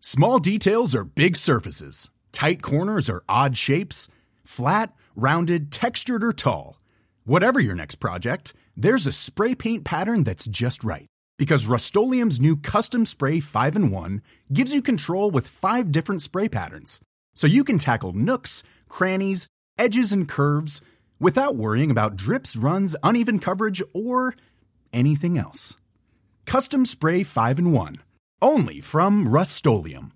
Small details are big surfaces. Tight corners are odd shapes. Flat, rounded, textured, or tall. Whatever your next project, there's a spray paint pattern that's just right. Because Rust-Oleum's new Custom Spray 5-in-1 gives you control with 5 different spray patterns. So you can tackle nooks, crannies, edges, and curves without worrying about drips, runs, uneven coverage, or anything else. Custom Spray 5-in-1. Only from Rust-Oleum.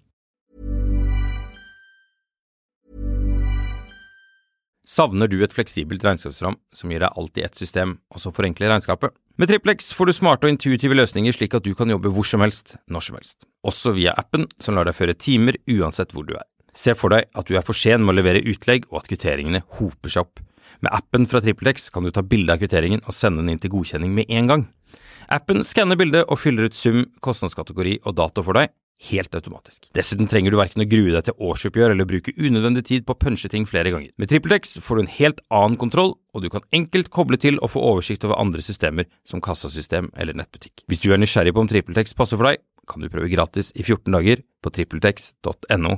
Savner du et fleksibelt regnskapsprogram som gir deg alt i ett system, og som forenkler regnskapet? Med Triplex får du smarte og intuitive løsninger slik at du kan jobbe hvor som helst, når som helst. Også via appen som lar deg føre timer uansett hvor du er. Se for deg at du er for sen med å levere utlegg og at kvitteringene hoper seg opp. Med appen fra Triplex kan du ta bilde av kvitteringen og sende den inn til godkjenning med en gang. Appen skanner bildet og fyller ut sum, kostnadskategori og dato for deg, helt automatisk. Dessuten trenger du hverken å grue deg til årsoppgjør eller bruke unødvendig tid på å punche ting flere ganger. Med TripleX får du en helt annen kontroll, og du kan enkelt koble til og få oversikt over andre systemer som kassasystem eller nettbutikk. Hvis du er nysgjerrig på om TripleX passer for deg, kan du prøve gratis i 14 dager på tripletex.no.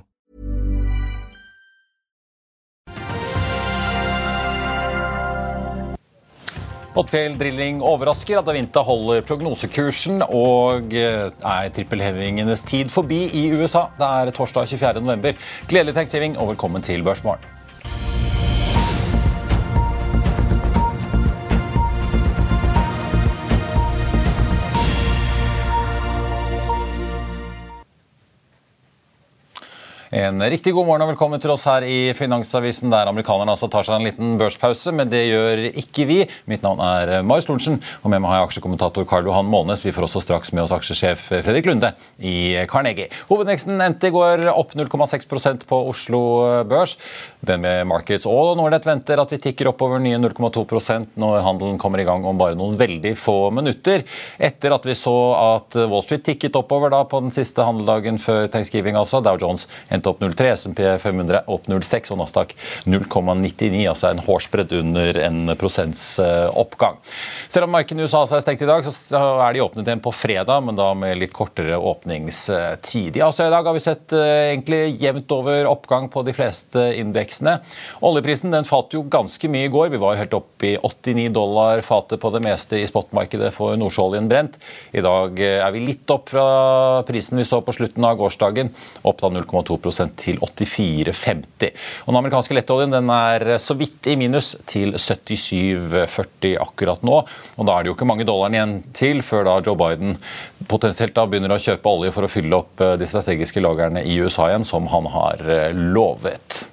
Oddfjell Drilling overrasker at Avinta holder prognosekursen og trippelhevingenes tid forbi i USA. Det er torsdag 24. november. Gledelig Thanksgiving og velkommen til Børsmorgen. En riktig god morgen og velkommen til oss her i Finansavisen, der amerikanerne altså tar seg en liten børspause, men det gjør ikke vi. Mitt navn er Marius Lorentzen, og med meg har jeg aksjekommentator Karl Johan Månes. Vi får også straks med oss aksjesjef Fredrik Lunde i Carnegie. Hovedveksten endte i går opp 0,6% på Oslo Børs. Den med Markets og Nordnet venter at vi tikker opp over nye 0,2% når handelen kommer i gang om bare noen veldig få minutter. Etter at vi så at Wall Street tikket oppover da på den siste handeldagen før Thanksgiving, altså Dow Jones opp 0,3, S&P 500 opp 0,6 og Nasdaq 0,99, altså en hårsbredd under en prosents oppgang. Selv om markedet i USA er stengt i dag, så er de åpnet igjen på fredag, men da med litt kortere åpningstid. Ja, så i dag har vi sett egentlig jevnt over oppgang på de fleste indeksene. Oljeprisen den falt jo ganske mye i går. Vi var jo helt opp i $89 fatet på det meste i spotmarkedet for nordsjøoljen brent. I dag er vi litt opp fra prisen vi så på slutten av gårsdagen, opp da 0,2% til 84,50. Og den amerikanske lettoljen den er så vidt i minus til 77,40 akkurat nå. Og da er det jo ikke mange dollarene igjen til før da Joe Biden potensielt da begynner å kjøpe olje for å fylle opp de strategiske lagrene i USA igjen, som han har lovet.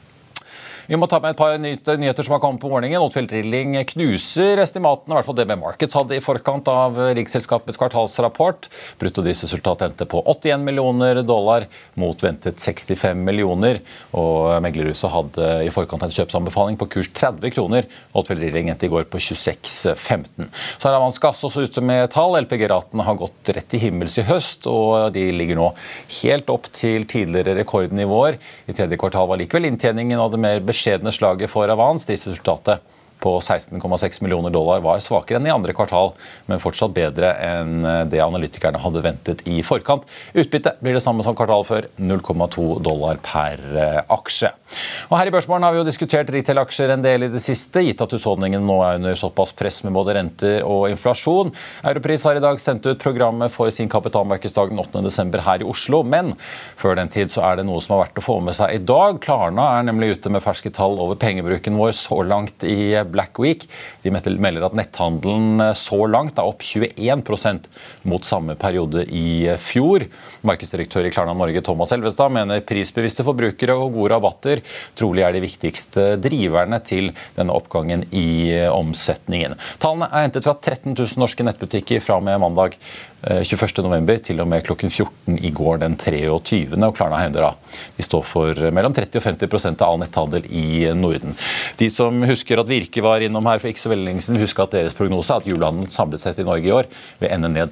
Vi må ta med et par nyheter som har kommet på morgenen. Oddfjell Drilling knuser estimatene, i hvert fall DB Markets hadde i forkant av riksselskapets kvartalsrapport. Bruttodriftsresultatet endte på $81 millioner mot ventet 65 millioner. Og meglerhuset hadde i forkant en kjøpsanbefaling på kurs 30 kroner. Oddfjell Drilling endte i går på 26,15. Så er Avans Gass også ute med tall. LPG-ratene har gått rett i himmels i høst, og de ligger nå helt opp til tidligere rekordnivåer. I tredje kvartal var likevel inntjeningen av det mer beskjedne slaget for Avans. Driftsresultatet på $16,6 millioner var svakere enn i andre kvartal, men fortsatt bedre enn det analytikerne hadde ventet i forkant. Utbytte blir det samme som kvartal før, $0,2 per aksje. Og her i Børsmorgen har vi jo diskutert retail-aksjer en del i det siste, gitt at husholdningen nå er under såpass press med både renter og inflasjon. Europris har i dag sendt ut programmet for sin kapitalmarkedsdag den 8. desember her i Oslo, men før den tid så er det noe som har vært å få med seg i dag. Klarna er nemlig ute med ferske tall over pengebruken vår så langt i Black Week. De melder at netthandelen så langt er opp 21% mot samme periode i fjor. Markedsdirektør i Klarna Norge, Thomas Elvestad, mener prisbevisste forbrukere og gode rabatter trolig er de viktigste driverne til denne oppgangen i omsetningen. Tallene er hentet fra 13 000 norske nettbutikker fra med mandag 21. november til og med klokken 14 i går den 23. Og Klarna hevder da de står for mellom 30 og 50% av all netthandel i Norden. De som husker at Virke var innom her for ikke så veldig lenge siden, husker at deres prognose er at julehandelen samlet sett i Norge i år vil ende ned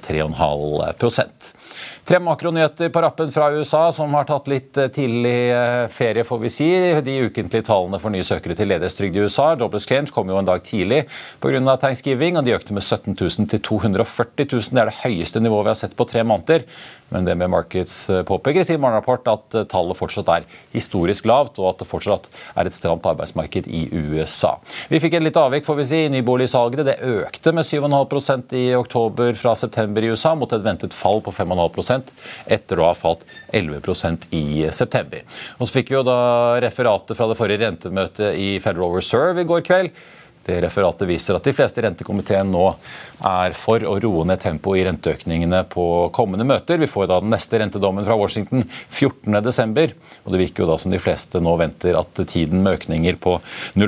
3,5%. 3 makronyheter på rappen fra USA som har tatt litt tidlig ferie, får vi si. De ukentlige tallene for nye søkere til ledighetstrygd i USA. Jobless claims kom jo en dag tidlig på grunn av Thanksgiving, og de økte med 17 000 til 240 000. Det er det høyeste nivået vi har sett på 3 måneder. Men DNB Markets påpeker I sin morgenrapport at tallet fortsatt historisk lavt, og at det fortsatt et stramt arbeidsmarked I USA. Vi fikk en litt avvik, får vi si, I nyboligsalget. Det økte med 7,5% I oktober fra september I USA, mot et ventet fall på 5,5% etter å ha falt 11% I september. Og så fikk vi jo da referatet fra det forrige rentemøtet I Federal Reserve I går kveld. Det referatet viser at de fleste rentekomiteen nå for å roe ned tempo I renteøkningene på kommende møter. Vi får da den neste rentedommen fra Washington 14. desember, og det virker jo da som de fleste nå venter at tiden med økninger på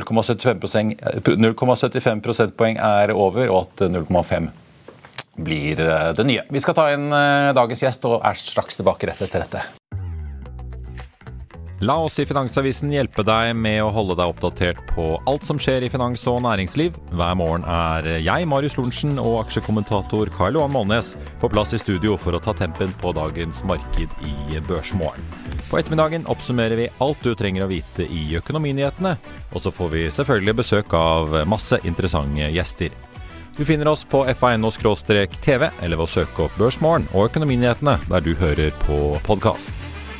0,75 prosentpoeng over, og at 0,5 blir det nye. Vi skal ta inn dagens gjest og straks tilbake rett etter dette. La oss I Finansavisen hjelpe deg med å holde deg oppdatert på alt som skjer I finans og næringsliv. Hver morgen jeg, Marius Lorentzen, og aksjekommentator Karl Johan Målnes på plass I studio for å ta tempen på dagens marked I Børsmorgen. På ettermiddagen oppsummerer vi alt du trenger å vite I økonominyhetene, og så får vi selvfølgelig besøk av masse interessante gjester. Du finner oss på FA.no/TV eller ved å søke opp Børsmorgen og økonominyhetene der du hører på podcast.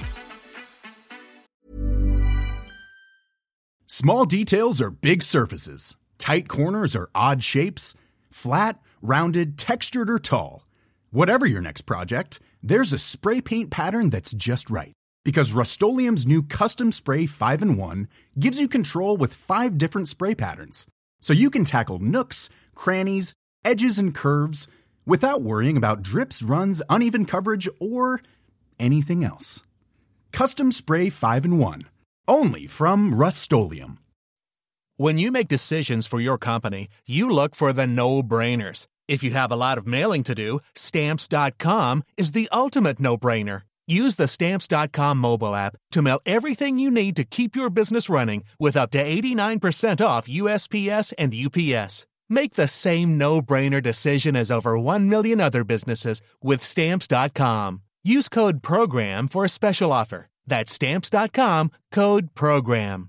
Small details are big surfaces. Tight corners are odd shapes. Flat, rounded, textured, or tall. Whatever your next project, there's a spray paint pattern that's just right. Because Rust-Oleum's new Custom Spray 5-in-1 gives you control with 5 different spray patterns. So you can tackle nooks, crannies, edges, and curves without worrying about drips, runs, uneven coverage, or anything else. Custom Spray 5-in-1. Only from Rust-Oleum. When you make decisions for your company, you look for the no-brainers. If you have a lot of mailing to do, Stamps.com is the ultimate no-brainer. Use the Stamps.com mobile app to mail everything you need to keep your business running with up to 89% off USPS and UPS. Make the same no-brainer decision as over 1 million other businesses with Stamps.com. Use code PROGRAM for a special offer. That's Stamps.com, code PROGRAM.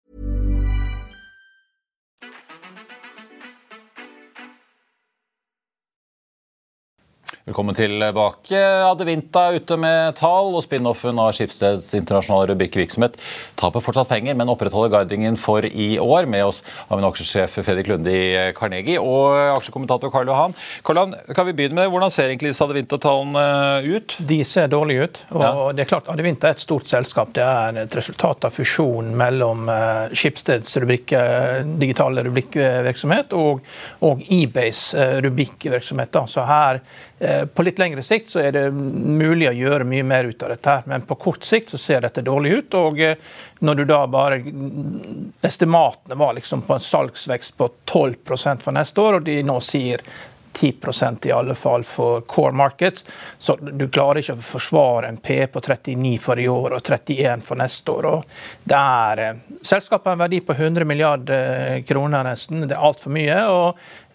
Velkommen tilbake. Adevinta ute med tall, og spin-offen av Schibsteds internasjonale rubrikkvirksomhet taper fortsatt penger, men opprettholder guidingen for I år. Med oss har vi en aksjesjef Fredrik Lunde I Carnegie og aksjekommentator Karl Johan. Karl Johan, kan vi begynne med hvordan ser egentlig Adevinta-tallene ut? De ser dårlig ut, og det klart Adevinta et stort selskap. Det et resultat av fusjon mellom Schibsteds digitale rubrikkvirksomhet og eBays rubrikkvirksomhet. Så her på litt lengre sikt så det mulig å gjøre mye mer ut av dette her, men på kort sikt så ser dette dårlig ut, og når du da bare estimatene var liksom på en salgsvekst på 12% for neste år, og de nå sier 10% I alle fall for core markets, så du klarer ikke å forsvare en P på 39 for I år og 31 for neste år, og det selskapet har en verdi på 100 milliarder kroner nesten, det alt for mye, og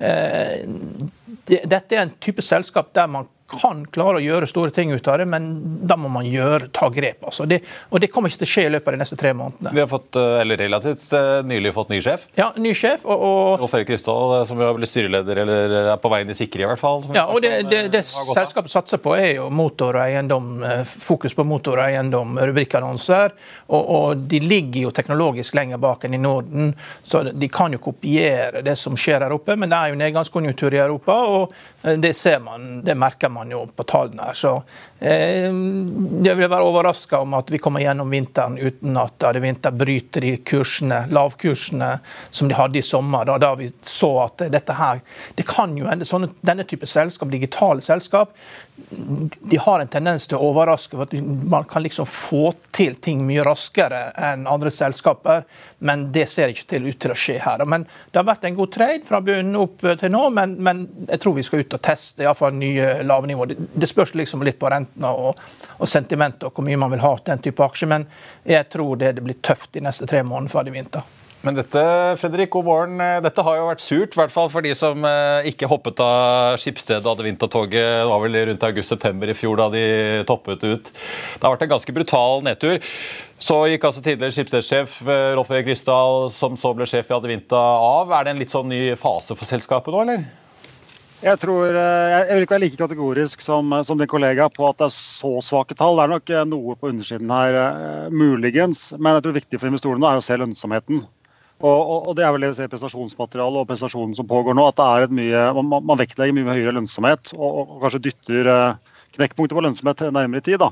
dette en type selskap der man kan klare å gjøre store ting ut av det, men da må man ta grep. Altså. Og det kommer ikke til å skje I løpet av de neste 3 månedene. Vi har fått, eller relativt nylig fått ny sjef. Ja, ny sjef. Og Rolf-Erik Ryssdal, som har blitt styreleder, eller på veien I sikre I hvert fall. Ja, og det selskapet satser på jo motor og eiendom, fokus på motor og eiendom, rubrikkannonser, og de ligger jo teknologisk lenger bak enn I Norden, så de kan jo kopiere det som skjer her oppe, men det jo nedgangskonjunktur I Europa, og det ser man, det merker man jo på tallene her, så det vil være overrasket om at vi kommer gjennom vinteren uten at Adevinta bryter de kursene, lavkursene som de hadde I sommer, da vi så at dette her, det kan jo hende, denne type selskap, digitale selskap, de har en tendens til å overraske, for at man kan liksom få til ting mye raskere enn andre selskaper, men det ser ikke ut til å skje her. Men det har vært en god trade fra bunnen opp til nå, men jeg tror vi skal ut og teste, I hvert fall nye lavnivå. Det spørs liksom litt på rentene og sentiment, og hvor mye man vil ha den type aksjer, men jeg tror det blir tøft de neste 3 månedene for Adevinta. Men dette, Fredrik, god morgen. Dette har jo vært surt, I hvert fall for de som ikke hoppet av Schibsted og Adevinta-toget. Det var vel rundt august-september I fjor da de toppet ut. Det har vært en ganske brutal nedtur. Så gikk altså tidligere Schibsted-sjef Rolf-Erik Ryssdal, som så ble sjef I Adevinta av. Det en litt sånn ny fase for selskapet nå, eller? Jeg vil ikke være like kategorisk som din kollega på at det så svake tall. Det nok noe på undersiden her, muligens, men jeg tror viktig for investorene å se lønnsomheten. Og det vel det å se prestasjonsmaterialet og prestasjonen som pågår nå, at det et mye, man vektlegger mye høyere lønnsomhet, og kanskje dytter knekkpunkter på lønnsomhet nærmere i tid,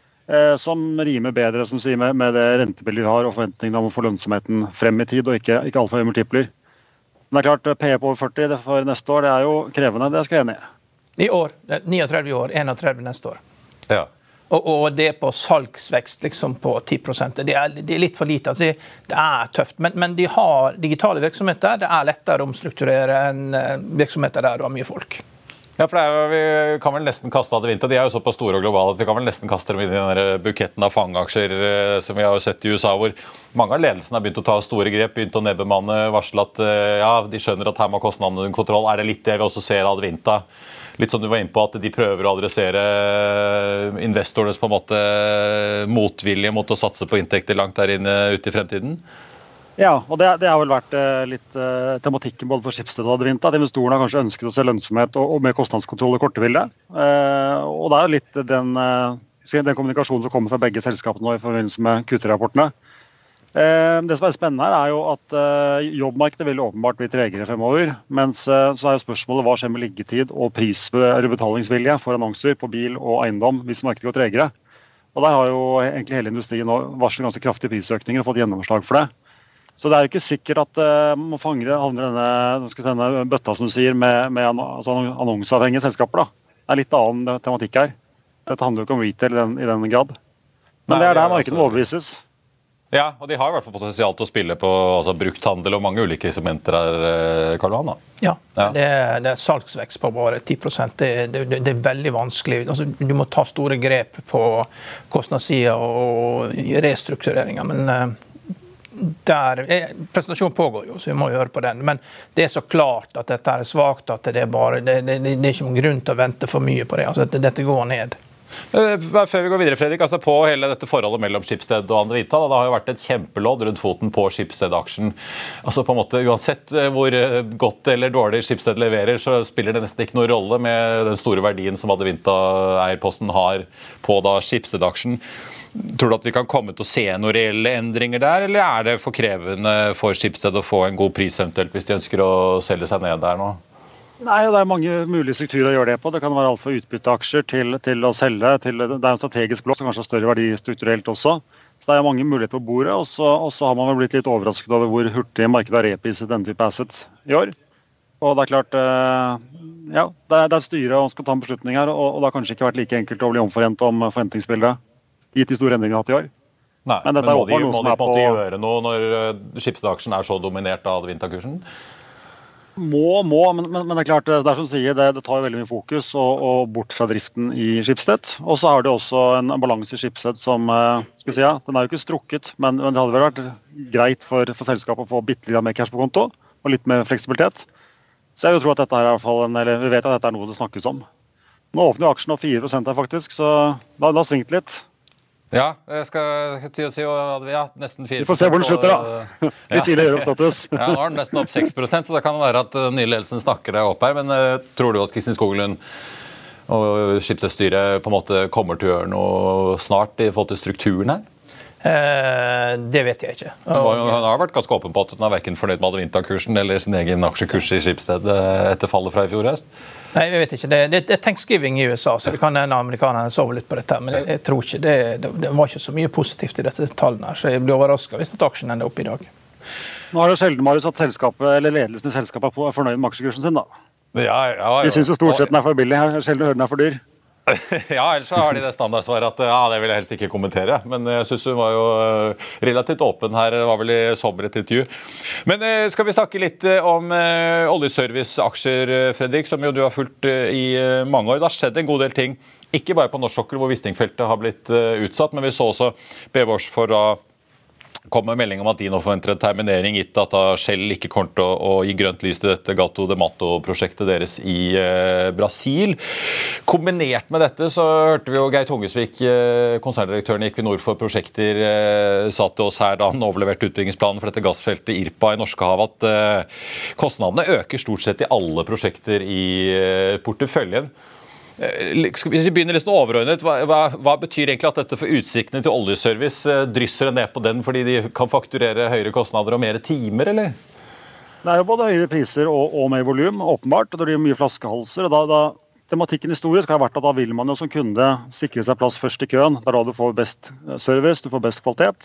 som rimer bedre som sier, med det rentebildet vi har, og forventningene om å få lønnsomheten frem i tid, og ikke alt for høye multipler. Men det klart, PE på over 40 for neste år, det jo krevende, det skal jeg enig i. I år, 39 i år, 31 neste år. Ja. Og det på salgsvekst liksom på 10%. Det litt for lite, altså det tøft. Men de har digitale virksomheter, det lettere å omstrukturere enn virksomheter der du har mye folk. Ja, for vi kan vel nesten kaste Adevinta. De jo såpass store og globale at vi kan vel nesten kaste dem inn i den der buketten av fangaksjer som vi har sett i USA, hvor mange av ledelsen har begynt å ta store grep, begynt å nedbemanne, varsle at de skjønner at her må kostnadene under kontroll. Det litt det vi også ser av Adevinta? Litt som du var inne på, at de prøver å adressere investornes på en måte motvilje mot å satse på inntekter langt der inne ute i fremtiden? Ja, og det har vel vært litt tematikken både for Schibsted og Adevinta, at investorene har kanskje ønsket å se lønnsomhet og mer kostnadskontroll i kortebildet. Og det jo litt den kommunikasjonen som kommer fra begge selskapene nå i forbindelse med Q3-rapportene. Det som spennende her jo at jobbmarkedet vil åpenbart bli tregere fremover, mens så jo spørsmålet hva skjer med liggetid og betalingsvilje for annonser på bil og eiendom hvis markedet går tregere. Og der har jo egentlig hele industrien nå varslet ganske kraftige prisøkninger og fått gjennomslag for det. Så det jo ikke sikkert at man havner denne bøtta, som du sier, med annonseavhengige selskaper. Det litt annen tematikk her. Dette handler jo ikke om retail i den grad. Men det der markedet må overbevises. Ja, og de har i hvert fall potensial til å spille på brukthandel og mange ulike segmenter her, Karl Johan, da. Ja, det salgsvekst på bare 10%. Det veldig vanskelig. Altså, du må ta store grep på kostnadssiden og restruktureringer, men presentasjonen pågår jo, så vi må gjøre på den. Men det så klart at dette svagt, at det ikke noen grunn til å vente for mye på det. Altså, dette går ned. Før vi går videre, Fredrik, på hele dette forholdet mellom Schibsted og Adevinta, det har jo vært et kjempelodd rundt foten på Schibsted-aksjen. Altså på en måte, uansett hvor godt eller dårlig Schibsted leverer, så spiller det nesten ikke noen rolle med den store verdien som Adevinta-eierposten har på Schibsted-aksjen. Tror du at vi kan komme til å se noen reelle endringer der, eller det for krevende for Schibsted å få en god pris eventuelt hvis de ønsker å selge seg ned der nå? Nei, det mange mulige strukturer å gjøre det på. Det kan være alt fra utbytteaksjer til å selge. Det en strategisk blokk som kanskje har større verdi strukturelt også. Så det mange muligheter på bordet, og så har man vel blitt litt overrasket over hvor hurtig markedet har repriset denne type assets i år. Og det klart, ja, det styret og skal ta en beslutning her, og det har kanskje ikke vært like enkelt å bli omforent om forventningsbildet, gitt de store endringene vi har hatt i år. Nei, men må de på en måte gjøre noe når Schibsted-aksjen så dominert av Adevinta-kursen? Men det klart, det som sier, det tar jo veldig mye fokus og bort fra driften i Schibsted. Og så har det også en balanse i Schibsted som, skal si, den jo ikke strukket, men det hadde vel vært greit for selskapet å få bitte litt mer cash på konto, og litt mer fleksibilitet. Så jeg tror at dette i hvert fall, eller vi vet at dette noe det snakkes om. Nå åpner jo aksjen opp 4% her faktisk, så det har svingt litt. Ja, jeg skal til å si nesten 4%. Vi får se hvor den slutter da. Litt tidlig gjør opp status. Ja, nå den nesten opp 6%, så det kan være at den nye ledelsen snakker deg opp her. Men tror du at Kristin Skoglund og Schibsted-styret på en måte kommer til å gjøre noe snart i forhold til strukturen her? Det vet jeg ikke. Hun har vært ganske åpen på at hun har hverken fornøyd med Adevinta-kursen eller sin egen aksjekurs i Schibsted etter fallet fra i fjor høst. Nei, jeg vet ikke. Det Thanksgiving i USA, så det kan en amerikanerne sove litt på dette. Men jeg tror ikke det var ikke så mye positivt i dette tallene her, så jeg blir overrasket hvis aksjen ender opp i dag. Nå har det sjelden, Marius, at ledelsen i selskapet er fornøyd med aksjekursen sin, da. Ja. De synes jo stort sett den for billig. Jeg sjelden hører den for dyr. Ja, ellers så har de det standardsvaret at det vil jeg helst ikke kommentere. Men jeg synes hun var jo relativt åpen her. Det var vel i sommer et intervju. Men skal vi snakke litt om oljeservice-aksjer, Fredrik, som jo du har fulgt i mange år. Det har skjedd en god del ting. Ikke bare på norsk sokkel hvor Wisting-feltet har blitt utsatt, men vi så også Bevosh for kom med melding om at de nå forventer en terminering gitt at Shell ikke kommer til å gi grønt lys til dette Gato de Mato-prosjektet deres i Brasil. Kombinert med dette så hørte vi jo Geir Tungesvik, konserndirektøren i Equinor for prosjekter, sa til oss her da han overleverte utbyggingsplanen for dette gassfeltet Irpa i Norskehavet at kostnadene øker stort sett i alle prosjekter i porteføljen. Hvis vi begynner litt overordnet, hva betyr egentlig at dette for utsiktene til oljeservice drysser ned på den fordi de kan fakturere høyere kostnader og mer timer, eller? Det jo både høyere priser og mer volum, åpenbart. Det blir mye flaskehalser. Tematikken historisk har vært at da vil man jo som kunde sikre seg plass først i køen. Det da du får best service, du får best kvalitet,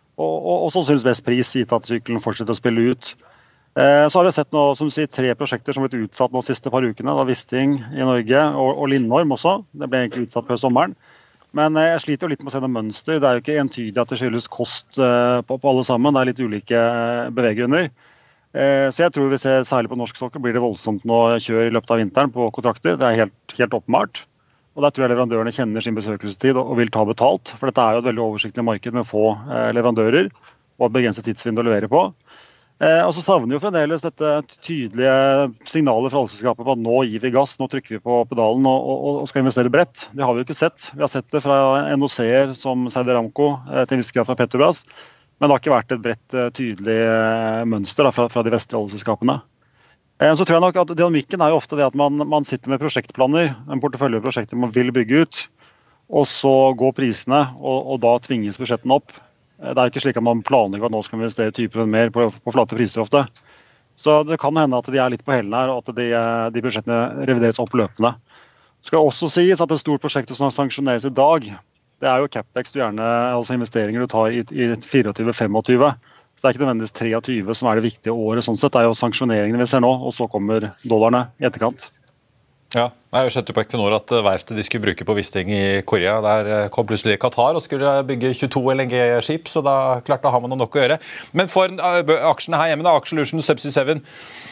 og sannsynligvis best pris, gitt at sykkelen fortsetter å spille ut. Så har vi sett nå, som du sier, 3 prosjekter som har blitt utsatt nå de siste par ukene. Da Wisting i Norge og Lindorm også. Det ble egentlig utsatt før sommeren. Men jeg sliter jo litt med å se noe mønster. Det jo ikke entydig at det skyldes kost på alle sammen. Det litt ulike beveggrunner. Så jeg tror vi ser, særlig på norsk sokkel, blir det voldsomt nå kjør i løpet av vinteren på kontrakter. Det helt åpenbart. Og der tror jeg leverandørene kjenner sin besøkelsestid og vil ta betalt. For dette jo et veldig oversiktlig marked med få leverandører og et begrenset tidsvindu å levere på. Og så savner jo fremdeles dette tydelige signalet fra oljeselskapet på at nå gir vi gass, nå trykker vi på pedalen og skal investere bredt. Det har vi jo ikke sett. Vi har sett det fra NOC-er som Saudi Aramco til en viss grad fra Petrobras, men det har ikke vært et bredt, tydelig mønster fra de vestlige oljeselskapene. Så tror jeg nok at dynamikken jo ofte det at man sitter med prosjektplaner, en portefølje av prosjekter man vil bygge ut, og så går prisene, og da tvinges budsjettene opp. Det ikke slik at man planlegger at nå skal vi investere 20% mer på flate priser ofte. Så det kan hende at de litt på hælene her, og at de budsjettene revideres opp løpende. Det skal også sies at et stort prosjekt som sanksjoneres i dag, det jo capex du gjerne, altså investeringer du tar i 24-25. Så det ikke nødvendigvis 23 som det viktige året sånn sett. Det jo sanksjoneringene vi ser nå, og så kommer dollarene i etterkant. Ja, jeg har skjønt på Equinor at verftet de skulle bruke på Wisting i Korea, der kom plutselig Qatar og skulle bygge 22 LNG-skip, så da klart da har man nok å gjøre. Men for aksjene her hjemme, da, Aker Solutions, Subsea 7,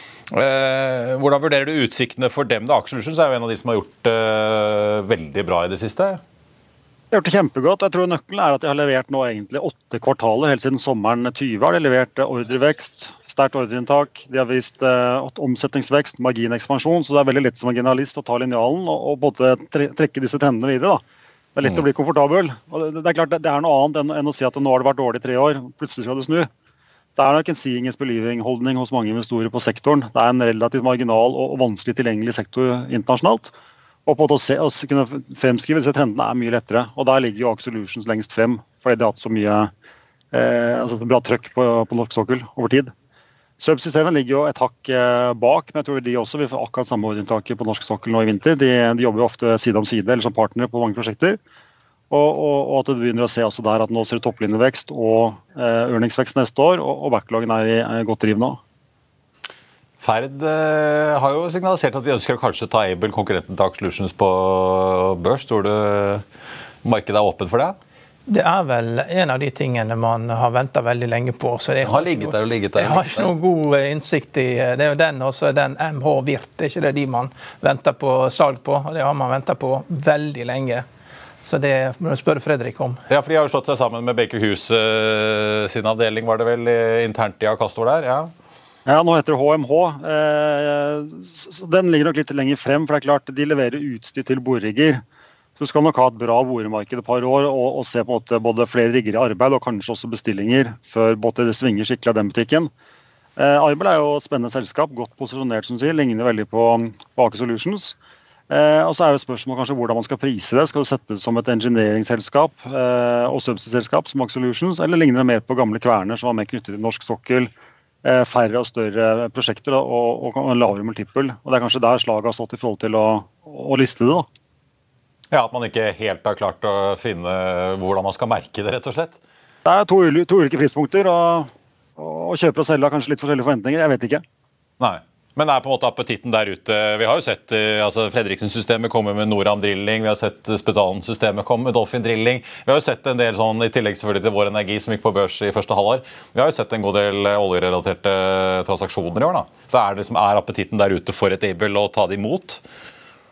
hvordan vurderer du utsiktene for dem? Da? Aker Solutions jo en av de som har gjort veldig bra i det siste. De har gjort det kjempegodt. Jeg tror nøkkelen at de har levert nå egentlig 8 kvartaler, helt siden sommeren 20 har de levert ordrevekst, sterkt ordreinntak, de har vist omsetningsvekst, marginekspansjon, så det veldig lett som en generalist å ta linjalen og både trekke disse trendene videre. Da. Det litt å bli komfortabel. Og det klart, det noe annet enn å si at nå har det vært dårlig i 3 år, plutselig skal det snu. Det nok en seeing is believing-holdning hos mange investorer på sektoren. Det en relativt marginal og vanskelig tilgjengelig sektor internasjonalt. Og på å kunne fremskrive disse trendene mye lettere. Og der ligger jo Aker Solutions lengst frem, fordi de har hatt så mye bra trøkk på norsk sokkel over tid. Subsea 7 ligger jo et hakk bak, men jeg tror de også vil få akkurat samme ordreinntaket på norsk sokkel nå i vinter. De jobber jo ofte side om side, eller som partnere på mange prosjekter. Og at du begynner å se også der at nå ser du topplinjevekst og earningsvekst neste år, og backloggen i godt driv nå. Ferd har jo signalisert at de ønsker å kanskje ta Aibel, konkurrenten til Aker Solutions, på børs. Tror du markedet åpent for det? Det vel en av de tingene man har ventet veldig lenge på. Så det har ligget der og ligget der. Jeg har ikke noen god innsikt i det. Jo den også, den MH Virt. Det ikke det de man venter på salg på. Og det har man ventet på veldig lenge. Så det må du spørre Fredrik om. Ja, for de har jo slått seg sammen med Baker Hughes sin avdeling, var det vel internt i Akastor der, ja? Ja, nå heter det HMH. Den ligger nok litt lenger frem, for det klart, de leverer utstyr til borerigger. Så du skal nok ha et bra boremarked et par år, og se på en måte både flere rigger i arbeid, og kanskje også bestillinger, før det svinger skikkelig av den butikken. Aibel jo et spennende selskap, godt posisjonert, som sier, ligner veldig på Aker Solutions. Og så det spørsmål kanskje hvordan man skal prise det. Skal du sette det som et engineeringsselskap og subsea-selskap som Aker Solutions, eller ligner det mer på gamle kverner som var mer knyttet til norsk sokkel, færre og større prosjekter og en lavere multiple. Og det kanskje der slaget har stått i forhold til å liste det, da. Ja, at man ikke helt har klart å finne hvordan man skal merke det, rett og slett. Det to ulike prispunkter, og kjøper og selger har kanskje litt forskjellige forventninger, jeg vet ikke. Nei, men på en måte appetitten der ute. Vi har jo sett Fredriksen-systemet komme med Noram Drilling, vi har sett Spetalen-systemet komme med Dolphin Drilling, vi har jo sett en del sånn, i tillegg selvfølgelig til Vår Energi som gikk på børs i første halvår, vi har jo sett en god del oljerelaterte transaksjoner i år da. Så det appetitten der ute for et Aibel å ta det imot?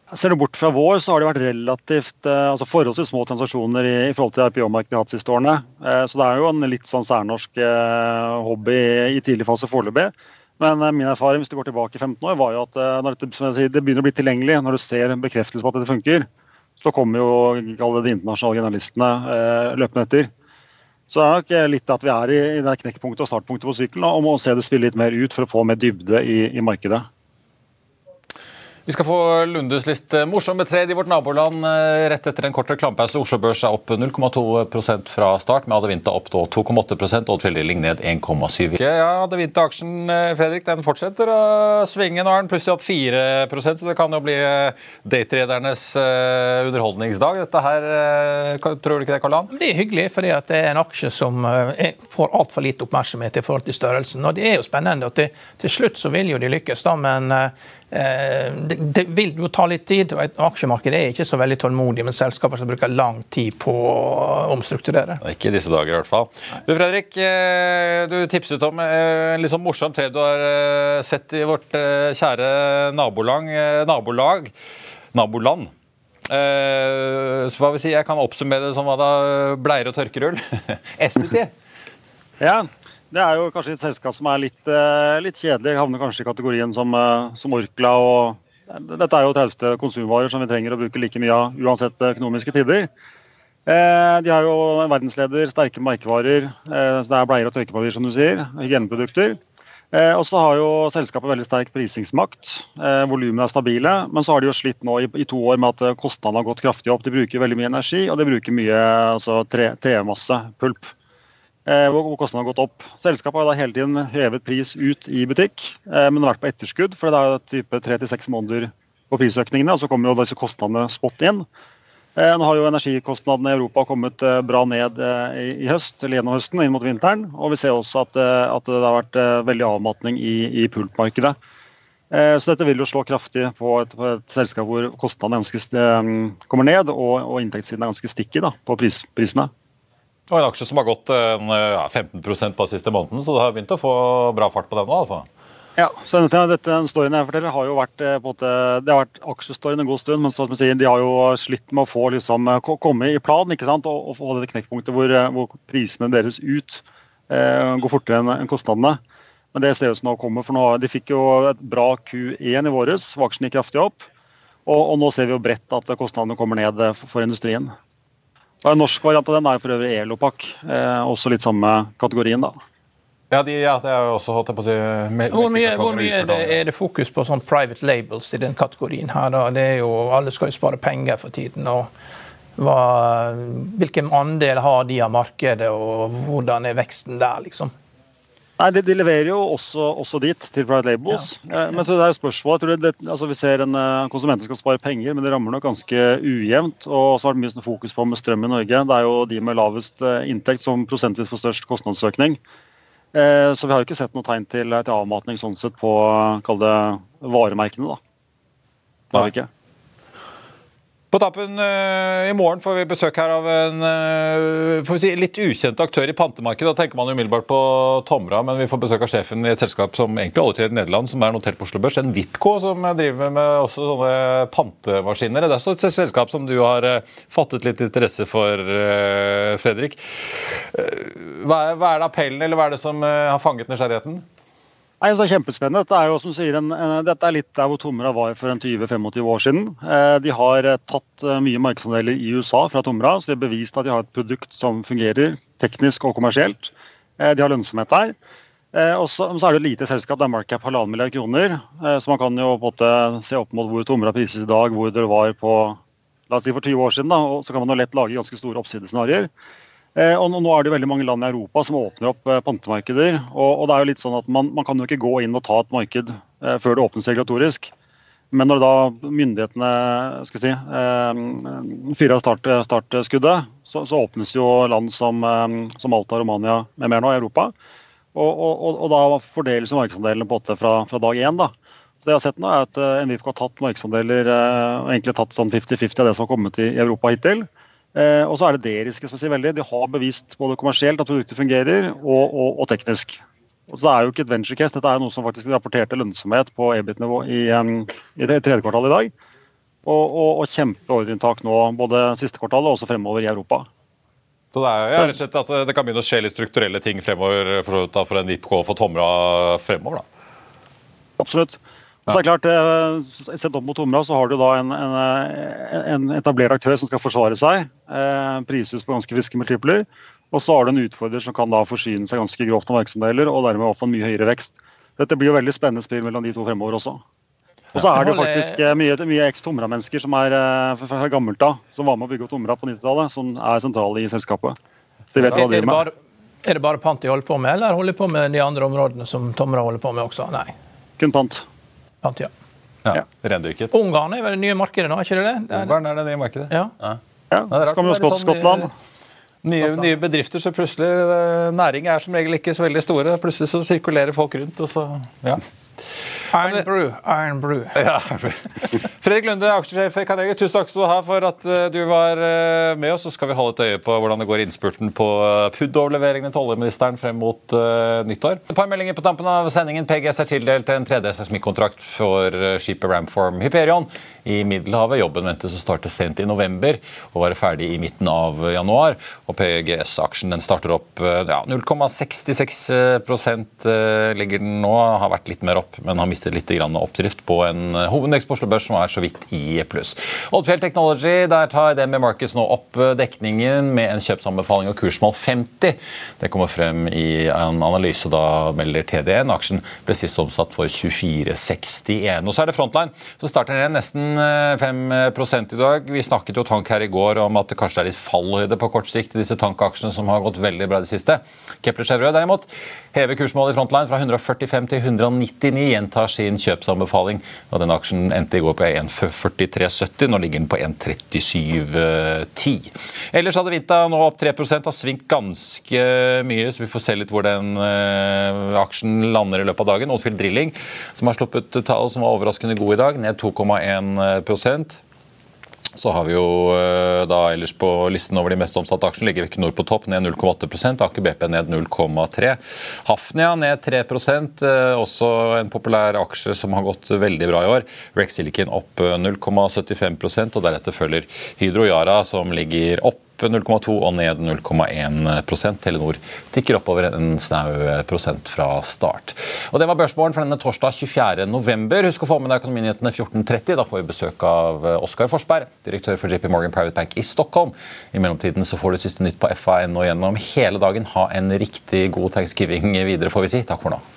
Ser du bort fra vår, så har det vært relativt altså forholdsvis små transaksjoner i forhold til IPO-markedet de har hatt siste årene. Så det jo en litt sånn særnorsk hobby i tidlig fase foreløpig. Men min erfaring hvis du går tilbake 15 år, var jo at når det begynner å bli tilgjengelig, når du ser bekreftelse på at det funker, så kommer jo alle de internasjonale generalistene løpende etter. Så det nok litt at vi i det knekkpunktet og startpunktet på syklen, og må se det spille litt mer ut for å få mer dybde i markedet. Vi skal få Lundes litt morsomme trade i vårt naboland rett etter en kort reklamepause. Oslo Børs opp 0,2% fra start, med Adevinta opp 2,8%, og Tveldrilling ned 1,7%. Ja, Adevinta-aksjen, Fredrik, den fortsetter å svinge. Nå den plutselig opp 4%, så det kan jo bli daytradernes underholdningsdag. Dette her, tror du ikke det, Karl-Han? Det hyggelig, fordi at det en aksje som får alt for lite oppmerksomhet i forhold til størrelsen. Og det jo spennende, og til slutt så vil jo de lykkes da, men det vil jo ta litt tid, og aksjemarkedet ikke så veldig tålmodig, men selskaper som bruker lang tid på å omstrukturere. Ikke i disse dager i hvert fall. Du, Fredrik, du tipset om en litt sånn morsom trade du har sett i vårt kjære naboland. Så hva vil si, jeg kan oppsummere det som hva da bleier og tørkerull. STT. Ja. Det jo kanskje et selskap som litt kjedelig, havner kanskje i kategorien som Orkla, og dette jo trauste konsumvarer som vi trenger å bruke like mye av uansett økonomiske tider. De har jo verdensleder, sterke merkevarer, så det bleier og tørkepapir som du sier, hygieneprodukter. Og så har jo selskapet veldig sterk prisingsmakt, volumene stabile, men så har de jo slitt nå i 2 år med at kostnadene har gått kraftig opp. De bruker veldig mye energi, og de bruker mye tremasse, pulp. Hvor kostnadene har gått opp. Selskapet har da hele tiden hevet pris ut i butikk, men det har vært på etterskudd, for det jo type 3-6 måneder på prisøkningene, og så kommer jo disse kostnadene spot inn. Nå har jo energikostnadene i Europa kommet bra ned i høst, eller gjennom høsten, inn mot vinteren, og vi ser også at det har vært veldig avmatning i pulpmarkedet. Så dette vil jo slå kraftig på et selskap hvor kostnadene kommer ned, og inntektssiden ganske stikkig da, på prisene. Og en aksje som har gått 15% på siste måneden, så det har begynt å få bra fart på den nå, altså. Ja, så dette storyen jeg forteller har jo vært det har vært aksjestoryen en god stund, men som sier, de har jo slitt med å få komme i plan, ikke sant, og få det knekkpunktet hvor prisene deres ut går fortere enn kostnadene. Men det ser ut som nå kommer, for nå de fikk jo et bra Q1 i våres, hvor aksjen gikk kraftig opp, og nå ser vi jo bredt at kostnadene kommer ned for industrien. Og en norsk variant av den for øvrig Elopak, også litt samme kategorien da. Ja, det jo også holdt jeg på å si... Hvor mye det fokus på sånn private labels i den kategorien her da? Det jo, alle skal jo spare penger for tiden, og hvilken andel har de av markedet, og hvordan veksten der, liksom? Nei, de leverer jo også dit til private labels, men så det jo spørsmål. Jeg tror altså vi ser en konsument skal spare penger, men det rammer nok ganske ujevnt, og så har det mye fokus på med strøm i Norge. Det jo de med lavest inntekt som prosentvis får størst kostnadsøkning. Så vi har jo ikke sett noe tegn til avmatning sånn sett på, kall det, varemerkene da. Det har vi ikke. På tappen i morgen får vi besøk her av en får vi si, litt ukjent aktør i pantemarkedet. Da tenker man umiddelbart på Tomra, men vi får besøk av sjefen i et selskap som egentlig holder til i Nederland, som notert på Oslo Børs, en Vipco, som driver med også sånne pantemaskiner. Det så et selskap som du har fattet litt interesse for, Fredrik. Hva det appellen, eller hva det som har fanget nysgjerrigheten? Nei, det kjempespennende. Dette jo som sier, dette litt der hvor Tomra var for en 20-25 år siden. De har tatt mye markedsandeler i USA fra Tomra, så de har bevist at de har et produkt som fungerer teknisk og kommersielt. De har lønnsomhet der. Og så det et lite selskap, det markup 1,5 milliard kroner, så man kan jo på en måte se opp mot hvor Tomra prises i dag, hvor det var på, la oss si for 20 år siden, da, og så kan man jo lett lage ganske store oppsidescenarier. Og nå det veldig mange land i Europa som åpner opp pantemarkeder, og det jo litt sånn at man kan jo ikke gå inn og ta et marked før det åpnes regulatorisk. Men når da myndighetene fyrer av startskuddet, så åpnes jo land som Malta, Romania med mer nå i Europa, og da fordeles jo markedsandelene på 8 fra dag 1 da. Så det jeg har sett nå at Vipco har tatt markedsandeler, egentlig tatt sånn 50-50 av det som har kommet i Europa hittil. Og så det deres, skal jeg si veldig. De har bevist både kommersielt at produktet fungerer, og teknisk. Og så jo ikke et venture case, dette noe som faktisk rapporterte lønnsomhet på EBIT-nivå i det tredje kvartal i dag. og kjempeordreinntak nå, både siste kvartalet og også fremover I Europa. Så det rett og slett at det kan begynne å skje litt strukturelle ting fremover for en VIPK og for Tomra fremover da? Absolutt. Så det klart, sett opp mot Tomra så har du da en etablert aktør som skal forsvare seg, prises på ganske friske multipler, og så har du en utfordrer som kan da forsyne seg ganske grovt av markedsmodeller, og dermed få en mye høyere vekst. Dette blir jo veldig spennende spill mellom de to fremover også. Og så det jo faktisk mye eks-Tomra-mennesker som fra gammelt da, som var med å bygge opp Tomra på 90-tallet, som sentrale I selskapet. Så de vet hva de driver med. Det bare pant de holder på med, eller holder de på med de andre områdene som Tomra holder på med også? Nei. Kun pant. Pant, ja. Rendyrket. Ungarn vel det nye markedet nå, ikke det? Ungarn det nye markedet. Ja. Så kommer jo Skottland. Nye bedrifter, så plutselig næring som regel ikke så veldig store. Plutselig så sirkulerer folk rundt, og så, ja. Iron Brew. Ja. Fredrik Lunde, aksjesjef I Carnegie, tusen takk skal du ha for at du var med oss. Så skal vi holde et øye på hvordan det går I innspurten på PUD-overleveringen til oljeministeren frem mot nyttår. Et par meldinger på tampen av sendingen. PGS tildelt en 3D seismikkontrakt for skipet Ramform Hyperion I Middelhavet. Jobben ventes å starte sent I november og være ferdig I midten av januar. Og PGS-aksjen den starter opp 0,66% ligger den nå. Har vært litt mer opp, men har mistet litt grann oppdrift på en hovedindeks på Oslo Børs som så vidt I pluss. Odfjell Technology, der tar DNB Markets nå opp dekningen med en kjøpsanbefaling av kursmål 50. Det kommer frem I en analyse, da melder TDN. Aksjen ble sist omsatt for 24,61. Og så det Frontline, så starter den nesten 5% I dag. Vi snakket jo tank her I går om at det kanskje litt fallhøyde på kort sikt I disse tankaksjene som har gått veldig bra det siste. Kepler Cheuvreux derimot hever kursmålet I Frontline fra 145 til 199, gjentar sin kjøpsanbefaling, og den aksjen endte I går på 1,4370, nå ligger den på 1,3710. Ellers hadde Vinta nå opp 3%, har svingt ganske mye, så vi får se litt hvor den aksjen lander I løpet av dagen. Odfjell Drilling, som har sluppet tall som var overraskende gode I dag, ned 2,1%. Så har vi jo da ellers på listen over de mest omsatte aksjene ligger Equinor på topp, ned 0,8%, Aker BP ned 0,3%, Hafnia ned 3%, også en populær aksje som har gått veldig bra I år, Rex Silicon opp 0,75%, og deretter følger Hydro Yara som ligger opp 0,2 og ned 0,1%. Telenor tikker oppover en snau prosent fra start. Og det var børsmorgen for denne torsdag 24. november. Husk å få med deg økonominyhetene 14.30. Da får vi besøk av Oskar Forsberg, direktør for JP Morgan Private Bank I Stockholm. I mellomtiden så får du siste nytt på FA.no gjennom hele dagen. Ha en riktig god Thanksgiving videre, får vi si. Takk for nå.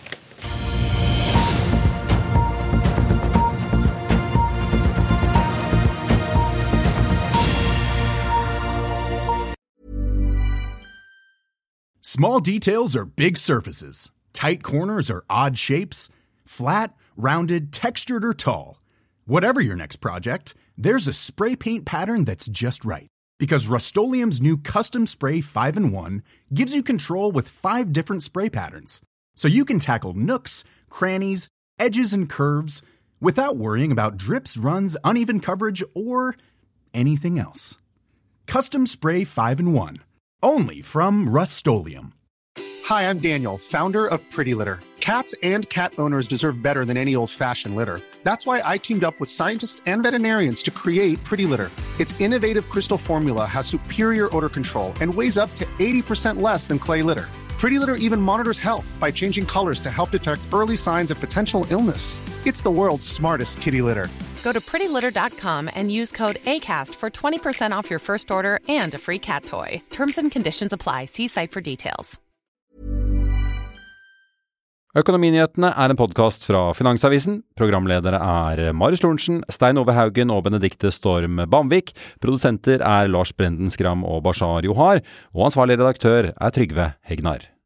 Small details are big surfaces. Tight corners are odd shapes. Flat, rounded, textured, or tall. Whatever your next project, there's a spray paint pattern that's just right. Because Rust-Oleum's new Custom Spray 5-in-1 gives you control with 5 different spray patterns. So you can tackle nooks, crannies, edges, and curves without worrying about drips, runs, uneven coverage, or anything else. Custom Spray 5-in-1. Only from Rust-Oleum. Hi, I'm Daniel, founder of Pretty Litter. Cats and cat owners deserve better than any old-fashioned litter. That's why I teamed up with scientists and veterinarians to create Pretty Litter. Its innovative crystal formula has superior odor control and weighs up to 80% less than clay litter. Pretty Litter even monitors health by changing colors to help detect early signs of potential illness. It's the world's smartest kitty litter. Go to prettylitter.com and use code ACAST for 20% off your first order and a free cat toy. Terms and conditions apply. See site for details. Økonominyhetene en podcast fra Finansavisen. Programledere Marius Lorentzen, Stein Ove Haugen og Benedikte Storm Bamvik. Produsenter Lars Brenden Skram og Bashar Johar. Og ansvarlig redaktør Trygve Hegnar.